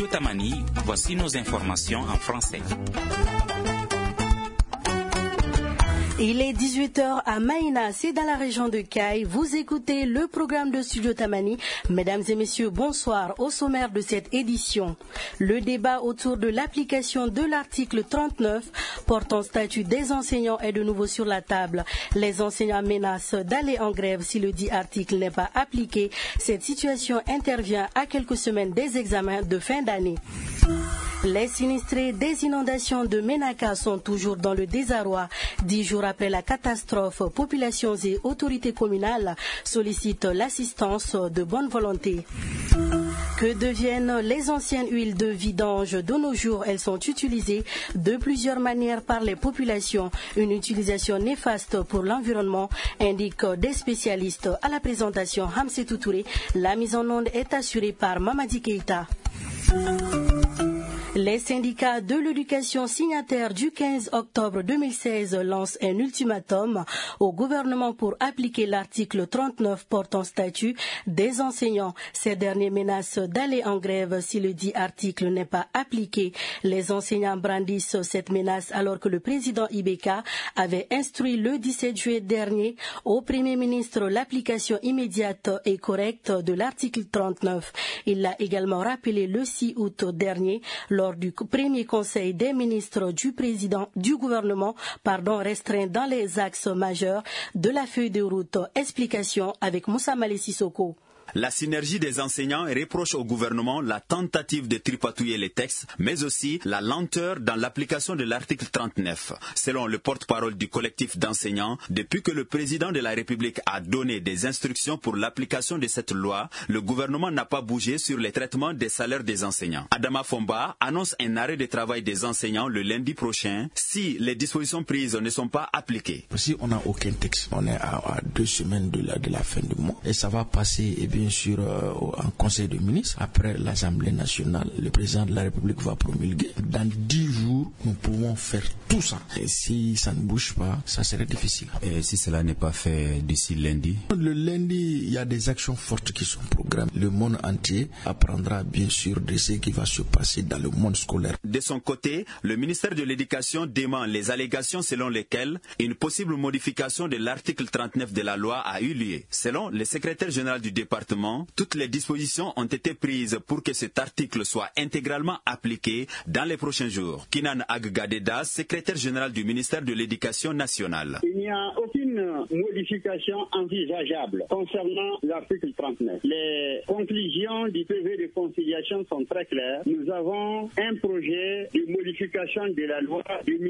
Tamani, voici nos informations en français. Il est 18h à Maïna, c'est dans la région de Caille. Vous écoutez le programme de Studio Tamani. Mesdames et messieurs, bonsoir. Au sommaire de cette édition, le débat autour de l'application de l'article 39 portant statut des enseignants est de nouveau sur la table. Les enseignants menacent d'aller en grève si le dit article n'est pas appliqué. Cette situation intervient à quelques semaines des examens de fin d'année. Les sinistrés des inondations de Ménaka sont toujours dans le désarroi. 10 jours après la catastrophe, populations et autorités communales sollicitent l'assistance de bonne volonté. Que deviennent les anciennes huiles de vidange? De nos jours, elles sont utilisées de plusieurs manières par les populations. Une utilisation néfaste pour l'environnement, indiquent des spécialistes. À la présentation, Hamsetou Touré, la mise en onde est assurée par Mamadi Keïta. Les syndicats de l'éducation signataires du 15 octobre 2016 lancent un ultimatum au gouvernement pour appliquer l'article 39 portant statut des enseignants. Ces derniers menacent d'aller en grève si le dit article n'est pas appliqué. Les enseignants brandissent cette menace alors que le président Ibeka avait instruit le 17 juillet dernier au Premier ministre l'application immédiate et correcte de l'article 39. Il l'a également rappelé le 6 août dernier lors du premier conseil des ministres du gouvernement, restreint dans les axes majeurs de la feuille de route. Explication avec Moussa Malé Sissoko. La synergie des enseignants reproche au gouvernement la tentative de tripatouiller les textes, mais aussi la lenteur dans l'application de l'article 39. Selon le porte-parole du collectif d'enseignants, depuis que le président de la République a donné des instructions pour l'application de cette loi, le gouvernement n'a pas bougé sur les traitements des salaires des enseignants. Adama Fomba annonce un arrêt de travail des enseignants le lundi prochain si les dispositions prises ne sont pas appliquées. Si on n'a aucun texte, on est à 2 semaines de la fin du mois et ça va passer bien sûr en conseil de ministres. Après l'Assemblée nationale, le président de la République va promulguer. Dans 10 jours, nous pouvons faire tout ça. Et si ça ne bouge pas, ça serait difficile. Et si cela n'est pas fait d'ici lundi? Le lundi, il y a des actions fortes qui sont programmées. Le monde entier apprendra bien sûr de ce qui va se passer dans le monde scolaire. De son côté, le ministère de l'Éducation dément les allégations selon lesquelles une possible modification de l'article 39 de la loi a eu lieu. Selon le secrétaire général du département, toutes les dispositions ont été prises pour que cet article soit intégralement appliqué dans les prochains jours. Kinan Aggadeda, secrétaire général du ministère de l'Éducation nationale. Il n'y a aucune modification envisageable concernant l'article 39. Les conclusions du PV de conciliation sont très claires. Nous avons un projet de modification de la loi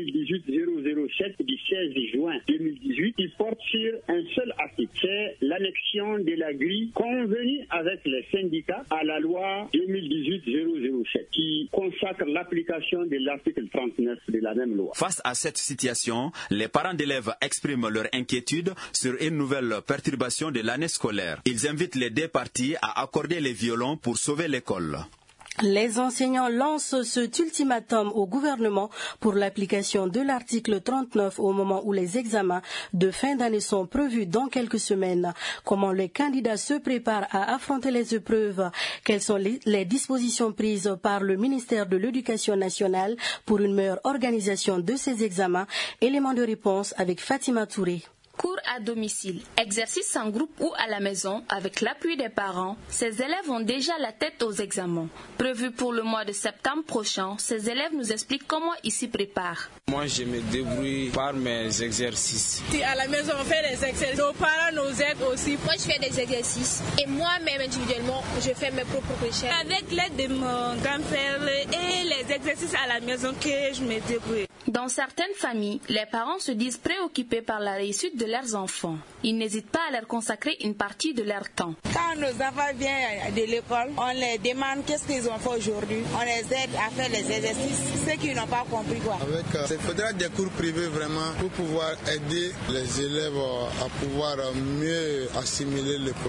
2018-007 du 16 juin 2018 qui porte sur un seul article. C'est l'annexion de la grille convenue avec les syndicats à la loi 2018-007 qui consacre l'application de l'article 39 de la même loi. Face à cette situation, les parents d'élèves expriment leur inquiétude sur une nouvelle perturbation de l'année scolaire. Ils invitent les deux parties à accorder les violons pour sauver l'école. Les enseignants lancent cet ultimatum au gouvernement pour l'application de l'article 39 au moment où les examens de fin d'année sont prévus dans quelques semaines. Comment les candidats se préparent à affronter les épreuves? Quelles sont les dispositions prises par le ministère de l'Éducation nationale pour une meilleure organisation de ces examens? Élément de réponse avec Fatima Touré. Cours à domicile, exercices en groupe ou à la maison avec l'appui des parents, ces élèves ont déjà la tête aux examens. Prévu pour le mois de septembre prochain, ces élèves nous expliquent comment ils s'y préparent. Moi, je me débrouille par mes exercices. À la maison, on fait des exercices. Nos parents nous aident aussi. Moi, je fais des exercices et moi-même individuellement, je fais mes propres recherches. Avec l'aide de mon grand-père et les exercices à la maison que je me débrouille. Dans certaines familles, les parents se disent préoccupés par la réussite de leurs enfants. Ils n'hésitent pas à leur consacrer une partie de leur temps. Quand nos enfants viennent de l'école, on les demande qu'est-ce qu'ils ont fait aujourd'hui. On les aide à faire les exercices, ceux qui n'ont pas compris quoi. Il faudra des cours privés vraiment pour pouvoir aider les élèves à pouvoir mieux assimiler le programme.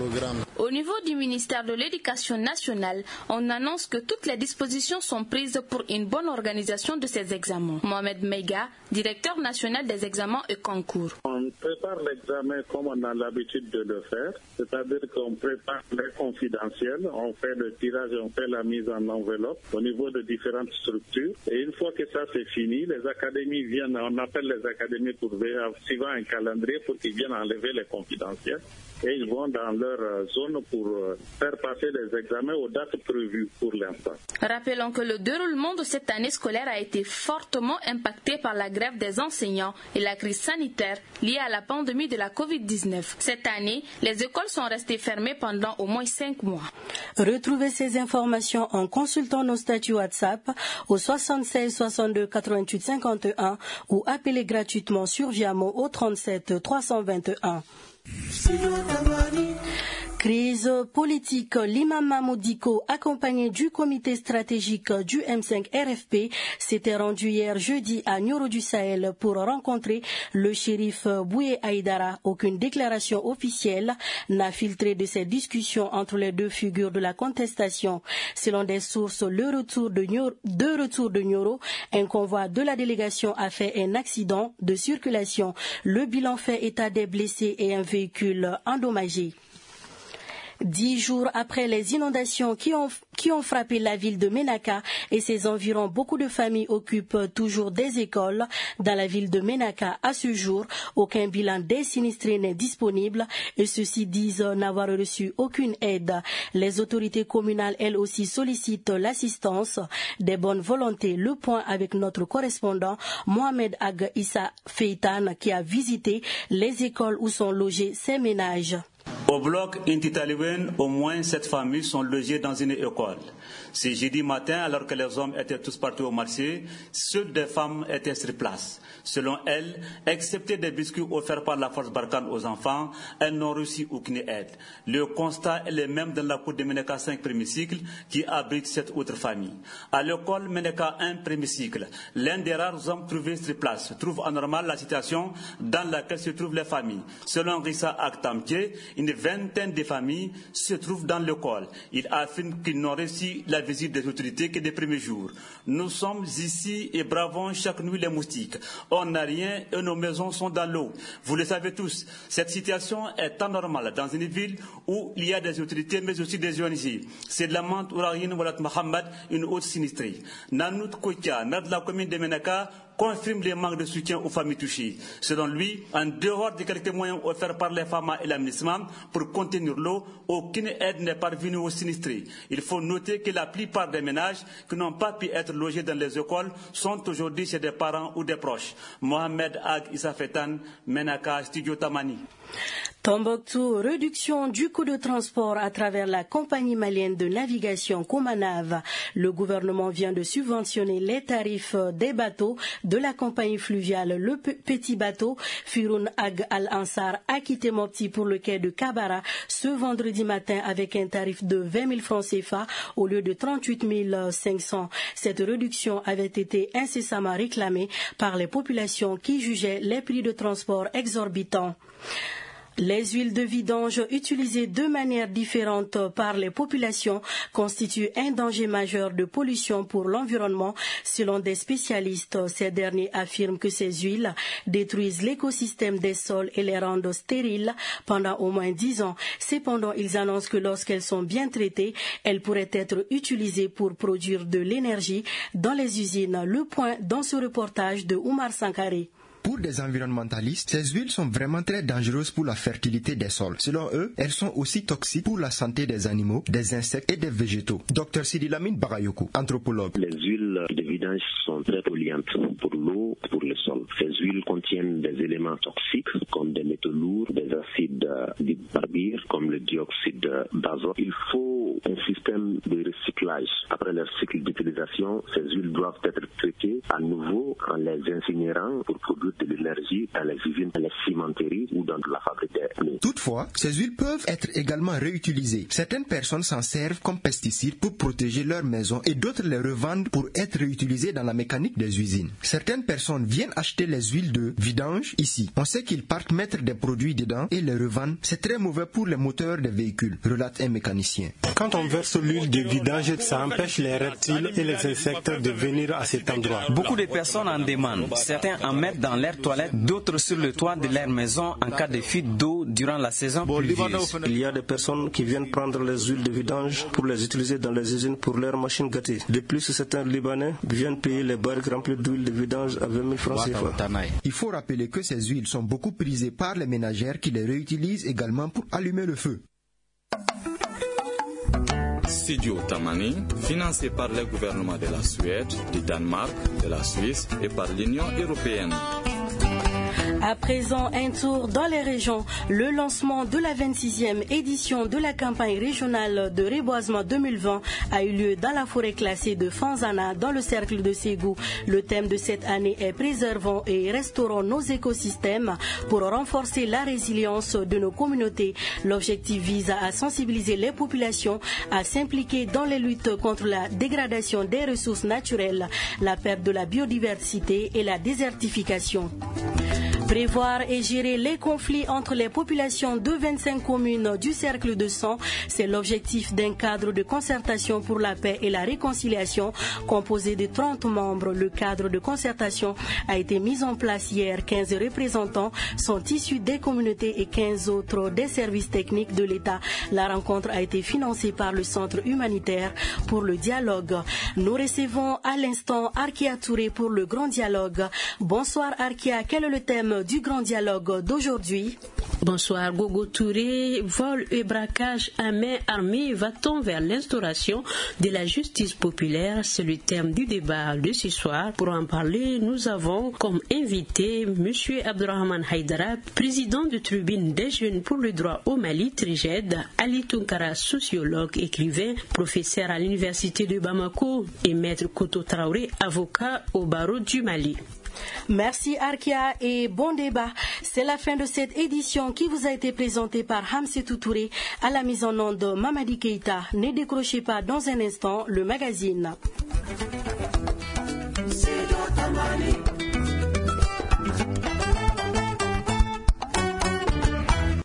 Au niveau du ministère de l'Éducation nationale, on annonce que toutes les dispositions sont prises pour une bonne organisation de ces examens. Mohamed Meiga, directeur national des examens et concours. On prépare l'examen comme on a l'habitude de le faire, c'est-à-dire qu'on prépare les confidentiels, on fait le tirage, on fait la mise en enveloppe au niveau de différentes structures. Et une fois que ça c'est fini, les académies viennent, on appelle les académies pour suivant un calendrier pour qu'ils viennent enlever les confidentiels. Et ils vont dans leur zone pour faire passer les examens aux dates prévues pour l'instant. Rappelons que le déroulement de cette année scolaire a été fortement impacté par la grève des enseignants et la crise sanitaire liée à la pandémie de la Covid-19. Cette année, les écoles sont restées fermées pendant au moins 5 mois. Retrouvez ces informations en consultant nos statuts WhatsApp au 76 62 88 51 ou appelez gratuitement sur Viamo au 37 321. Crise politique, l'imam Mahmoud Dicko, accompagné du comité stratégique du M5 RFP, s'était rendu hier jeudi à Nioro du Sahel pour rencontrer le shérif Bouye Aïdara. Aucune déclaration officielle n'a filtré de ces discussions entre les deux figures de la contestation. Selon des sources, de retour de Nioro, un convoi de la délégation a fait un accident de circulation. Le bilan fait état des blessés et un véhicule endommagé. 10 jours après les inondations qui ont frappé la ville de Ménaka et ses environs, beaucoup de familles occupent toujours des écoles dans la ville de Ménaka. À ce jour, aucun bilan des sinistrés n'est disponible et ceux-ci disent n'avoir reçu aucune aide. Les autorités communales, elles aussi, sollicitent l'assistance des bonnes volontés. Le point avec notre correspondant Mohamed Ag Issa Feitan qui a visité les écoles où sont logés ces ménages. Au bloc Intitaliwen, au moins 7 familles sont logées dans une école. C'est jeudi matin, alors que les hommes étaient tous partis au marché, seules des femmes étaient sur place. Selon elles, excepté des biscuits offerts par la force Barkhane aux enfants, elles n'ont reçu aucune aide. Le constat est le même dans la cour de Ménaka 5 premier cycle qui abrite cette autre famille. À l'école Ménaka 1 premier cycle, l'un des rares hommes trouvés sur place trouve anormale la situation dans laquelle se trouvent les familles. Selon Rissa Aktamke, une vingtaine de familles se trouvent dans l'école. Il affirme qu'ils n'ont reçu la visite des autorités que des premiers jours. Nous sommes ici et bravons chaque nuit les moustiques. On n'a rien et nos maisons sont dans l'eau. Vous le savez tous, cette situation est anormale dans une ville où il y a des autorités mais aussi des ONG. C'est de la Mante Ourahine Walat Mohamed, une autre sinistrée. Nanout Kokia, maire de la commune de Ménaka, confirme les manques de soutien aux familles touchées. Selon lui, en dehors de quelques moyens offerts par les FAMA et l'aménagement pour contenir l'eau, aucune aide n'est parvenue aux sinistrés. Il faut noter que la plupart des ménages qui n'ont pas pu être logés dans les écoles sont aujourd'hui chez des parents ou des proches. Mohamed Ag Issa Feitan, Ménaka, Studio Tamani. Tombouctou, réduction du coût de transport à travers la compagnie malienne de navigation Comanav. Le gouvernement vient de subventionner les tarifs des bateaux de la compagnie fluviale. Le petit bateau Firoun Ag Al-Ansar a quitté Mopti pour le quai de Kabara ce vendredi matin avec un tarif de 20 000 francs CFA au lieu de 38 500. Cette réduction avait été incessamment réclamée par les populations qui jugeaient les prix de transport exorbitants. Les huiles de vidange utilisées de manière différente par les populations constituent un danger majeur de pollution pour l'environnement. Selon des spécialistes, ces derniers affirment que ces huiles détruisent l'écosystème des sols et les rendent stériles pendant au moins 10 ans. Cependant, ils annoncent que lorsqu'elles sont bien traitées, elles pourraient être utilisées pour produire de l'énergie dans les usines. Le point dans ce reportage de Oumar Sankaré. Pour des environnementalistes, ces huiles sont vraiment très dangereuses pour la fertilité des sols. Selon eux, elles sont aussi toxiques pour la santé des animaux, des insectes et des végétaux. Dr Sidilamine Barayoku, anthropologue. Les huiles de vidange sont très polluantes pour l'eau, pour le sol. Ces huiles contiennent des éléments toxiques comme des métaux lourds, des acides barbires comme le dioxyde d'azote. Il faut un système de recyclage. Après leur cycle d'utilisation, ces huiles doivent être traitées à nouveau en les incinérant pour produire de l'énergie dans les usines, dans les cimenteries ou dans la fabrique des pneus. Toutefois, ces huiles peuvent être également réutilisées. Certaines personnes s'en servent comme pesticides pour protéger leur maison et d'autres les revendent pour être réutilisées dans la mécanique des usines. Certaines personnes viennent acheter les huiles de vidange ici. On sait qu'ils partent mettre des produits dedans et les revendent. C'est très mauvais pour les moteurs des véhicules, relate un mécanicien. Quand on verse l'huile de vidange, ça empêche les reptiles et les insectes de venir à cet endroit. Beaucoup de personnes en demandent. Certains en mettent dans leurs toilettes, d'autres sur le toit de leur maison en cas de fuite d'eau durant la saison pluvieuse. Il y a des personnes qui viennent prendre les huiles de vidange pour les utiliser dans les usines pour leurs machines gâtées. De plus, certains Libanais viennent payer les barriques remplies d'huile de vidange à 20 000 francs CFA. Il faut rappeler que ces huiles sont beaucoup prisées par les ménagères qui les réutilisent également pour allumer le feu. Studio Tamani, financé par le gouvernement de la Suède, du Danemark, de la Suisse et par l'Union européenne. À présent, un tour dans les régions. Le lancement de la 26e édition de la campagne régionale de reboisement 2020 a eu lieu dans la forêt classée de Fanzana, dans le cercle de Ségou. Le thème de cette année est « Préservons et restaurons nos écosystèmes pour renforcer la résilience de nos communautés ». L'objectif vise à sensibiliser les populations à s'impliquer dans les luttes contre la dégradation des ressources naturelles, la perte de la biodiversité et la désertification. Prévoir et gérer les conflits entre les populations de 25 communes du cercle de Sang, c'est l'objectif d'un cadre de concertation pour la paix et la réconciliation composé de 30 membres. Le cadre de concertation a été mis en place hier. 15 représentants sont issus des communautés et 15 autres des services techniques de l'État. La rencontre a été financée par le Centre humanitaire pour le dialogue. Nous recevons à l'instant Arkia Touré pour le Grand Dialogue. Bonsoir Arkia, quel est le thème du Grand Dialogue d'aujourd'hui? Bonsoir Gogo Touré. Vol et braquage à main armée, va-t-on vers l'instauration de la justice populaire? C'est le thème du débat de ce soir. Pour en parler, nous avons comme invité M. Abdurrahman Haïdara, président de Tribune des Jeunes pour le droit au Mali, Triged, Ali Tunkara, sociologue, écrivain, professeur à l'université de Bamako, et Maître Koto Traoré, avocat au barreau du Mali. Merci Arkia et bon débat. C'est la fin de cette édition qui vous a été présentée par Hamsetou Touré à la mise en onde Mamadi Keita. Ne décrochez pas dans un instant le magazine.